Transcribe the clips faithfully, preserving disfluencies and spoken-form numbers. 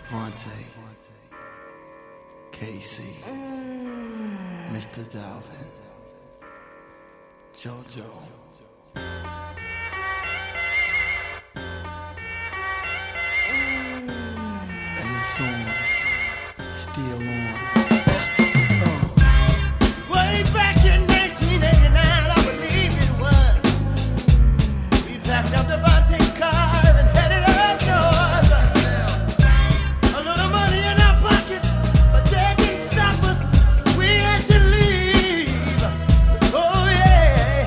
Devontae, Casey, Mister Dalvin, JoJo, and the song still on. Uh. Way back in nineteen eighty-nine, I believe it was, we packed up Devontae's car and headed up north. A little money in our pocket, but that didn't stop us. We had to leave. Oh yeah,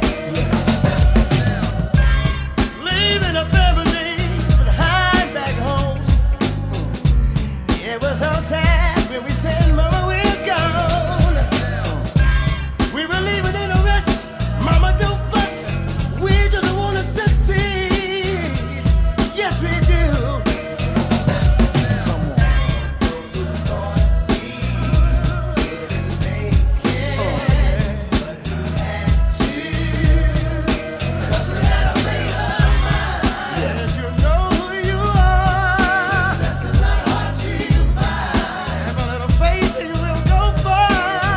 leaving a family behind back home. It was so sad when we said, "Mama, we're gone." We were leaving in a rush. Mama, don't fuss. We just wanna succeed. Yes, we do. Come on. Those who thought we couldn't make it, but we had to, 'cause we had to make our mind. Yes, you know who you are. Success is not hard to find. Have a little faith and you will go far.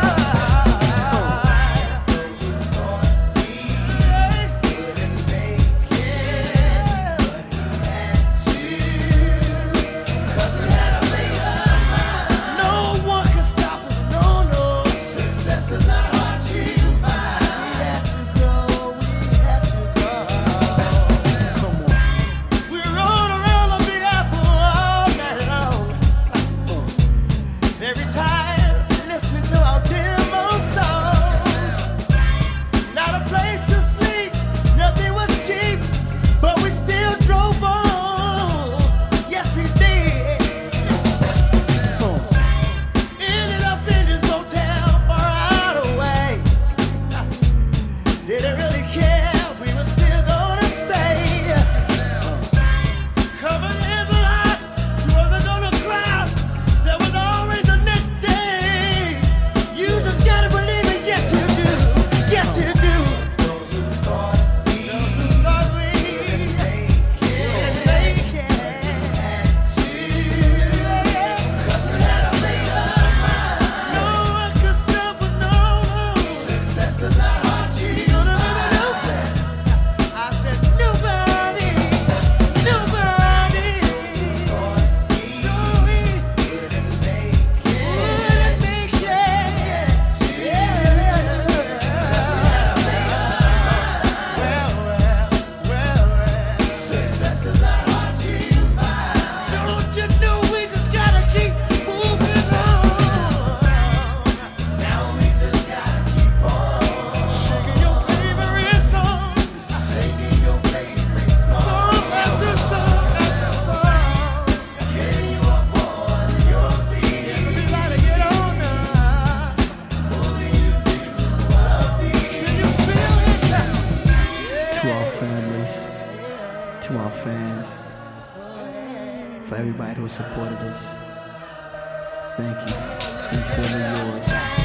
Those who thought we couldn't make it, but we had to, 'cause we had to make our mind. No one can stop us, no, no. Success is not hard to find. We had to grow, we had to grow. Come on. We rode around the Big Apple all night long. Every time listening to our demo song. Not a place to sleep, nothing was cheap, but we still drove on. Yes, we did. Ended up in this motel far out away. Didn't really care, we were still gonna stay. Covered in blood, you wasn't gonna cry. There was always the next day. You just gotta believe it, yes you do, yes you do. Those who thought we couldn't make it, had to, 'cause we had to make our mind. No one could stop us, no, no. Success is not hard to find. I said nobody, nobody. Thought we couldn't make it, make it, yeah. Well, well, well, well. Success is not hard to find. Don't you know we just gotta keep moving on? Now we just gotta keep on singing your favorite song, singing your favorite song, song after song after song, getting you up on your feet. We gotta get on now. Moving you to a beat. Can you feel it? To our families, to our fans, for everybody who supported us, thank you. Sincerely yours,